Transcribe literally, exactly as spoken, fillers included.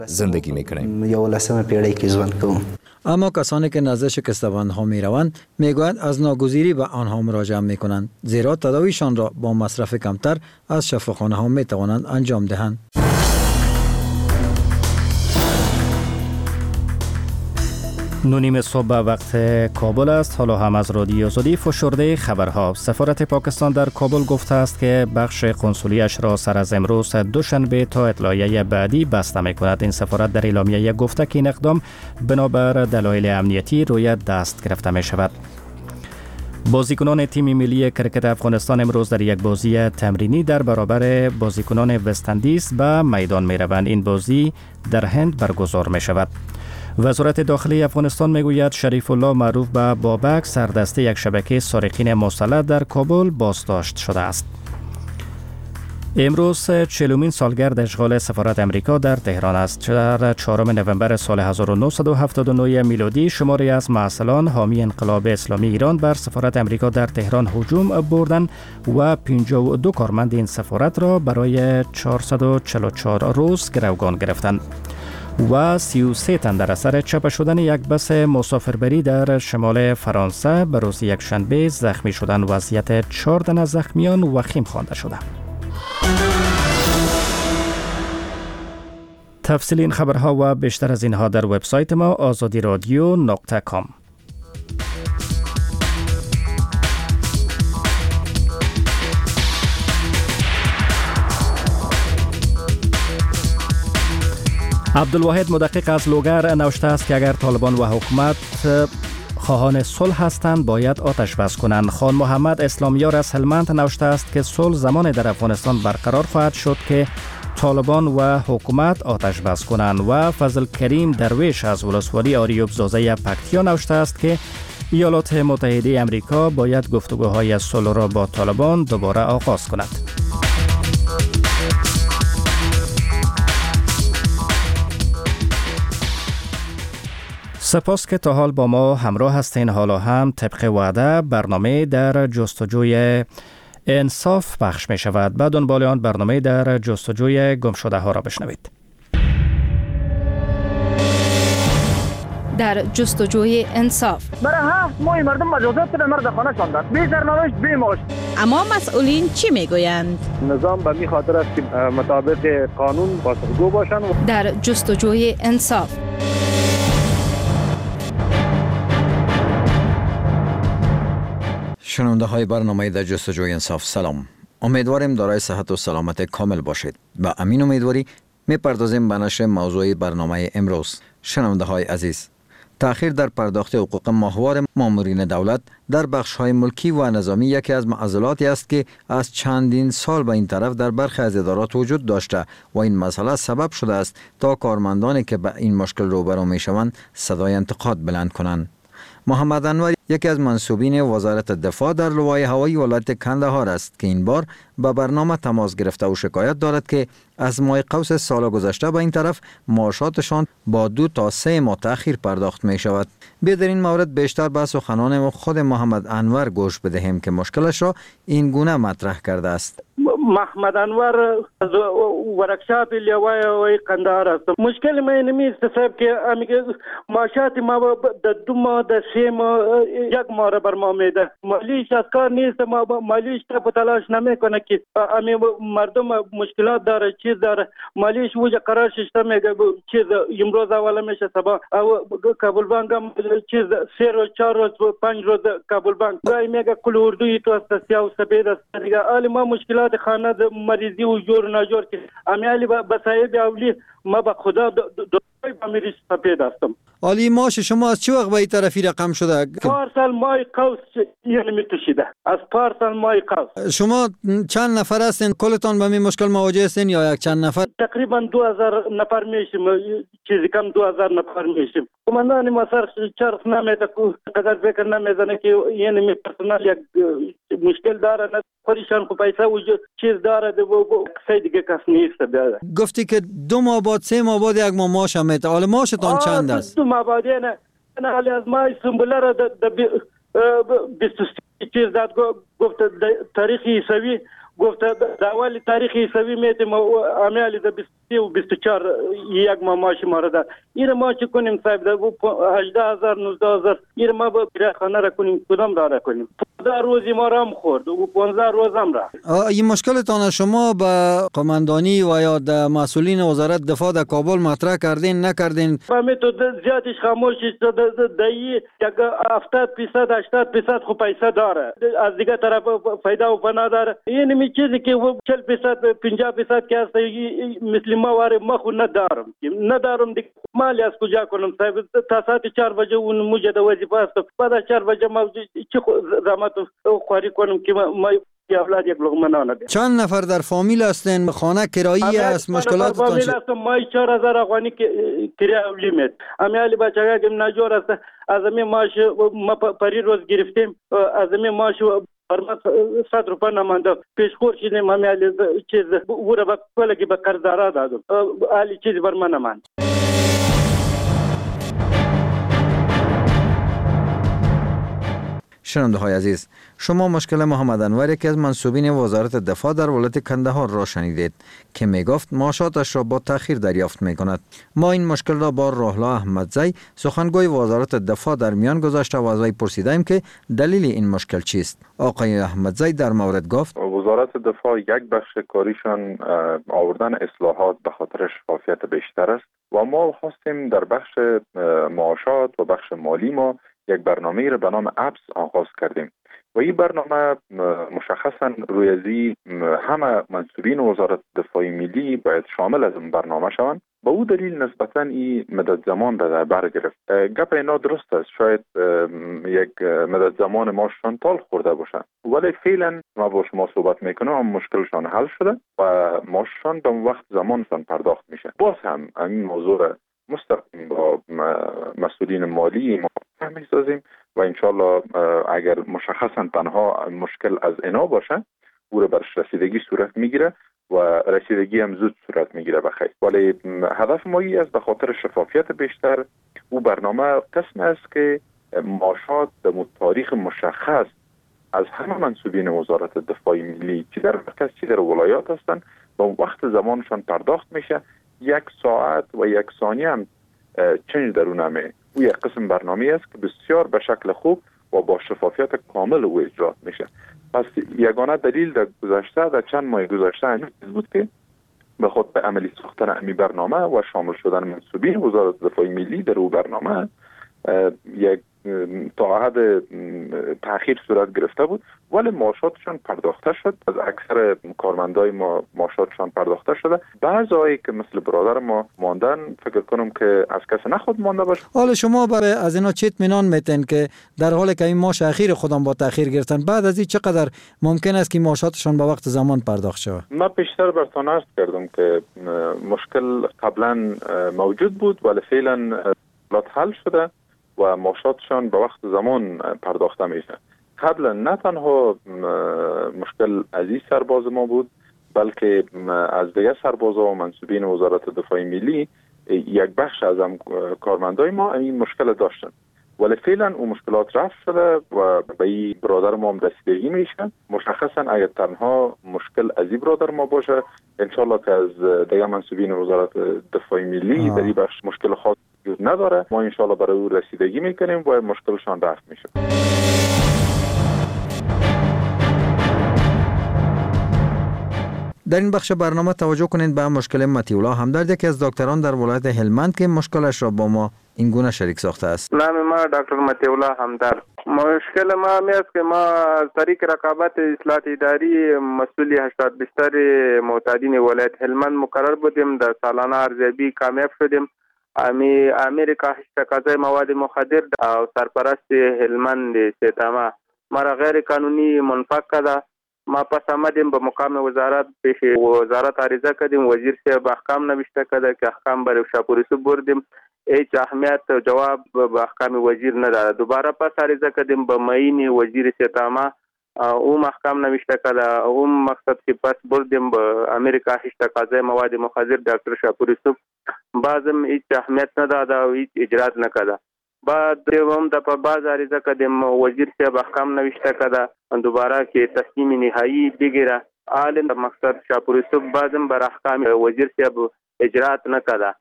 زندگی میکنیم. یولسم پیړۍ کې ژوند کوم. اما کسانی که نزد شکسته‌بندها میروند میگویند از ناگزیری به آنها مراجعه میکنند، زیرا تداویشان را با مصرف کمتر از شفاخانه ها میتوانند انجام دهند. نونیم صبح وقت کابل است. حالا هم از رادیو آزادی فشرده خبرها. سفارت پاکستان در کابل گفته است که بخش قنسولیش را سر از امروز دوشنبه تا اطلاعیه بعدی بسته می کند. این سفارت در اعلامیه گفته که این اقدام بنابر دلایل امنیتی روی دست گرفته می شود. بازیکنان تیم ملی کرکت افغانستان امروز در یک بازی تمرینی در برابر بازیکنان وست‌اندیز به میدان می روند. این بازی در هند برگزار می شود. وزارت داخلی افغانستان میگوید شریف الله معروف به بابک سردسته یک شبکه سارقین مسلح در کابل بازداشت شده است. امروز چهلمین سالگرد اشغال سفارت امریکا در تهران است. در چهارم نوامبر سال هزار و نهصد و هفتاد و نه میلادی شماری از معسلان حامی انقلاب اسلامی ایران بر سفارت امریکا در تهران هجوم بردند و پنجاه و دو کارمند این سفارت را برای چهارصد و چهل و چهار روز گروگان گرفتند. و سی و سه تن در اثر چاپ شدن یک بس مسافربری در شمال فرانسه به روز یکشنبه زخمی شدند. وضعیت چهار تن از زخمیان وخیم خوانده شده. تفصیل این خبرها و بیشتر از اینها در وبسایت ما آزادی رادیو نقطه کام. عبدالواحد مدقق از لوگر نوشته است که اگر طالبان و حکومت خواهان صلح هستند باید آتش بس کنند. خان محمد اسلامیار از هلمند نوشته است که صلح زمان در افغانستان برقرار خواهد شد که طالبان و حکومت آتش بس کنند. و فضل کریم درویش از ولسوالی آریوب زازه پکتیا نوشته است که ایالات متحده امریکا باید گفتگوهای صلح را با طالبان دوباره آغاز کند. سپاس که تا حال با ما همراه هستین. حالا هم طبق وعده برنامه در جستجوی انصاف پخش می شود. بعد دنبال آن برنامه در جستجوی گمشده ها را بشنوید. در جستجوی انصاف برای هفت ماه مردم مجازات به مرد خانه شاندند، بی سرنوشت بی معاش. اما مسئولین چی میگویند؟ نظام به می خاطر است که مطابق قانون پاسخگو باشند. در جستجوی انصاف شنونده های برنامه در جستجوی انصاف سلام. امیدواریم دارای صحت و سلامت کامل باشید. با امین امیدواری میپردازیم به نشر موضوع برنامه امروز. شنونده های عزیز، تأخیر در پرداخت حقوق ماهوار مامورین دولت در بخش های ملکی و نظامی یکی از معضلاتی است که از چندین سال به این طرف در برخی از ادارات وجود داشته و این مسئله سبب شده است تا کارمندانی که به این مشکل روبرو می شوند صدای انتقاد بلند کنند. محمد انور یکی از منصوبین وزارت دفاع در لوای هوایی ولایت کندهار است که این بار به برنامه تماس گرفته و شکایت دارد که از ماه قوس سال گذشته به این طرف معاشاتشان با دو تا سه ماه تأخیر پرداخت می شود. بیا در این مورد بیشتر به سخنان خود محمد انور گوش بدهیم که مشکلش را این گونه مطرح کرده است. محمد انور از ورکشاپ لیوای هوایی کندهار است. مشکل ما اینمی است صاحب که امیگه معاشات ما در دو ماه در سه ماه یک ماه را بر ما میده. مالیش از کار نیست، ما مالیش تا تلاش نمیکنه که امی مردم مشکلات داره، چیز داره، مالیش وجه قرار ششته میگه چیز امروز اول میشه صبح او کابل بانک هم چیز سه روز چهار روز پنج روز کابل بانک گاهی میگه کل اردوی تو است سیاه و سفید است دیگه. حالی ما مشکلات خانه مریضی و جور نجور که امیالی با صاحب اولی ما به خدا دوی با مریض سفید هستم. عالی ماش شما از چه وقت به این طرفی رقم شده؟ پارسال مای قوس یعنی میتوشیده از پارسال مای قوس. شما چند نفر هستین کلتان به این مشکل مواجه هستین یا یک چند نفر؟ تقریبا دو هزار نفر میشیم، چیزی کم دو هزار نفر میشیم. کماندان ما سر چرخ نمیده که قدر فکر نمیزنه که یعنی می پرسنل یک مشکل داره، نه پریشان کو پیسه و چیز داره و کسی دیگه کس نیست. بیاد گفتی که دو ماه بعد سه ماه بعد یک ماه ماش میته. حالا ماشتان چند است؟ دو ماه بعد نه حالی از ما سمبوله را د بیست چیز داد گفت تاریخ عیسوی گفت در اول تاریخ عیسوی میتیم امیالی در بیست و بیست و چهار یک ماه ماش ما را داد. این ما چی کنیم صاحب در هجده هزار نوزده هزار این ما با خانه را کنیم کدام را کنیم. پانزده روزی ما را هم خورد و پانزده روز هم را. این مشکلتان شما به قماندانی و یا در مسئولین وزارت دفاع در کابل مطرح کردین نکردین؟ همه تو زیادش خاموشی دایی یک هفتاد درصد هشتاد درصد خو پیسه داره از دیگه طرف فایده و فنا داره. این می چیزی که چهل درصد پنجاه درصد که هست مثل ما واره ما خو ندارم ندارم دیگه مالی از کجا کنم صاحب. تا ساعت چهار بجه اون موجه در وظیفه است بعد از چهار بجه ما چی زحمت خواری کنم که ما اولاد یک لقمه نان بده. چند نفر در فامیل هستین؟ خانه کرایی است؟ مشکلاتتان فامیل است مای چهار هزار افغانی کرایه لیمیت. امیالی بچگاه که نجور است از می ماش ما پری روز گرفتیم از می ماش فرما صد روپیه نمانده پیشخور شدیم امیالی چیز او را کلگی به قرضدارا دادم حالی چیزی بر من نماند. شنونده های عزیز، شما مشکل محمد انور یکی از منصوبین وزارت دفاع در ولایت کندهار را شنیدید که می گفت معاشاتش را با تأخیر دریافت می کند. ما این مشکل را با روحلا احمدزی سخنگوی وزارت دفاع در میان گذاشته و از وی پرسیدیم که دلیل این مشکل چیست. آقای احمدزی در مورد گفت وزارت دفاع یک بخش کاریشان آوردن اصلاحات به خاطر شفافیت بیشتر است و ما خواستیم در بخش معاشات و بخش مالی ما یک برنامه را به نام ابس آغاز کردیم و این برنامه مشخصا رویزی همه منصوبین وزارت دفاع ملی باید شامل از این برنامه شوند. با او دلیل نسبتا این مدت زمان را در بر گرفت. گپ اینا درست است، شاید یک مدت زمان ما شانتال خورده باشه ولی فعلا ما با شما صحبت میکنم هم مشکلشان حل شده و ماشان به وقت زمانشان پرداخت میشه. باز هم این موضوع را مستقیم با مسئولین مالی ما می‌سازیم و انشالله اگر مشخصا تنها مشکل از اینا باشه او را برش رسیدگی صورت میگیره و رسیدگی هم زود صورت میگیره بخیر. ولی هدف ما این است به خاطر شفافیت بیشتر او برنامه قسم است که معاشات در تاریخ مشخص از همه منصوبین وزارت دفاع ملی چی در مرکز چی در ولایات هستند و وقت زمانشان پرداخت میشه. یک ساعت و یک ثانیه هم چنج در اونمه. او یک قسم برنامه است که بسیار به شکل خوب و با شفافیت کامل او اجرا میشه. پس یگانه دلیل در گذشته در چند ماه گذشته همین بود که به خود به عملی ساختن امی برنامه و شامل شدن منصوبین وزارت دفاع ملی در او برنامه یک تا حد تأخیر صورت گرفته بود ولی معاشاتشان پرداخته شد. از اکثر کارمندای ما معاشاتشان پرداخته شده. بعضایی که مثل برادر ما ماندن فکر کنم که از کس نخود مانده باشه. حالا شما برای از اینا چه اطمینان میتین که در حالی که این معاش اخیر خودم با تأخیر گرفتن بعد از این چقدر ممکن است که معاشاتشان به وقت زمان پرداخت شود؟ من پیشتر براتون عرض کردم که مشکل قبلا موجود بود ولی فعلا حل شده و معاشاتشان به وقت زمان پرداخته میشه. قبلا نه تنها مشکل از این سرباز ما بود بلکه از دیگه سربازا و منصوبین وزارت دفاع ملی یک بخش از هم کارمندای ما این مشکل داشتن ولی فعلا اون مشکلات رفع شده و به این برادر ما هم رسیدگی میشه. مشخصا اگر تنها مشکل از این برادر ما باشه انشالله که از دیگه منصوبین وزارت دفاع ملی در این بخش مشکل خاص وجود نداره. ما انشالله برای او رسیدگی میکنیم و مشکلشان رفع میشه. در این بخش برنامه توجه کنید به مشکل مطیع همدرد یکی از دکتران در ولایت هلمند که مشکلش را با ما این گونه شریک ساخته است. نام ما دکتر مطیع همدرد. مشکل ما می است که ما از طریق رقابت اصلاحات اداری مسئولی هشتاد بیشتر معتادین ولایت هلمند مقرر بودیم. در سالانه ارزیابی کامیاب شدیم. امی امیر کاهش تقاضای مواد مخدر او سرپرست هلمند سیتاما ما را غیر قانونی منفق کرده. ما پس آمدیم به مقام وزارت پیش وزارت عریضه کردیم. وزیر صاحب احکام نوشته کرده که احکام برای شاپوریسو بردیم. هیچ اهمیت و جواب به احکام وزیر نداره. دوباره پس عریضه کردیم به معین وزیر سیتاما او احکام نوشته کرده. او مقصد که پس بردیم به امیر کاهش تقاضای مواد مخدر دکتر شاپوریسو بازم هیچ اهمیت نداده و هیچ اجرات نکرده. بعد هم د په باز عریضه کردیم وزیر صاحب احکام نوشته کرده. دوباره که تصمیم نهایی بگیره آل مقصد شاپور یوسف بازم بر احکام وزیر صاحب اجرات نه کړه